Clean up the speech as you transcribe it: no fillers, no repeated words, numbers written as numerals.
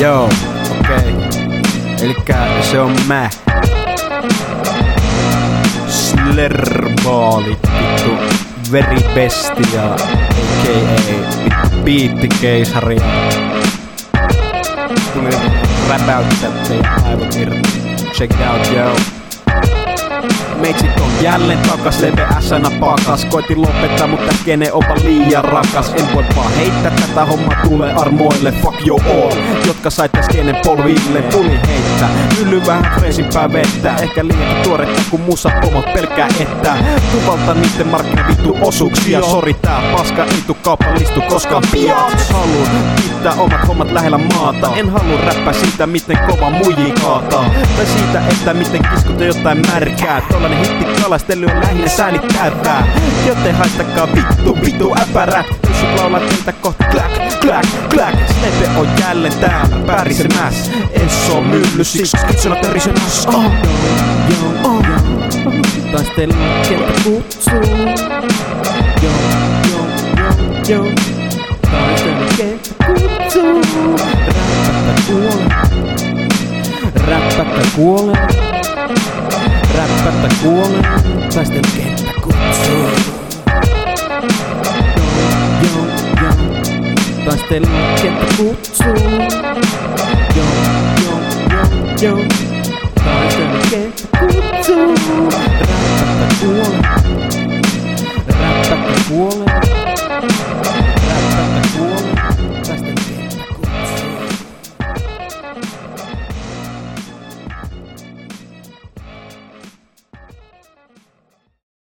Joo, okei. Elikkä se on mä. Slerbaali, vittu veribestia, a.k.a. biittikeisari. Tuli räpäyttää teidän aivot irti. Check it out, yo. Meitsit on jälleen takas, leveäsänä pakas. Koitin lopettaa, mutta kene on vaan liian rakas. En voi vaan heittää, tätä homma tulee armoille. Fuck you all, jotka sait täs kenen polville. Tuli heittää, ylly vähän freesimpää vettä. Ehkä liiankin tuoretta, kun musa pomot pelkää että tuvalta niitten markkina vittu osuuksia. Sori tää paska ei tuu kaupallistu koskaan piaaks. Haluun pitää omat hommat lähellä maata. En halua räppää siitä, miten kova muijii kaataa. Tai siitä, että miten kiskuta jotain märkää. Tollanen hitti kalastelu on lähinnä säälittävää. Joten haistakaa vittu äpärät. Pysyt laulaa teitä kohta kläk. Slepe on jälleen täällä pärisemäs. Esso mylly siksi kitsuna tärisemäs. Taistelun kenttä kutsuu. Taistelun kenttä kutsuu. Räppättä kuole. Räppättä kuole. Taistelun kenttä kutsuu. Taistelun kenttä kutsuu. Taistelun kenttä kutsuu. Räppättä kuole. Räppättä kuole.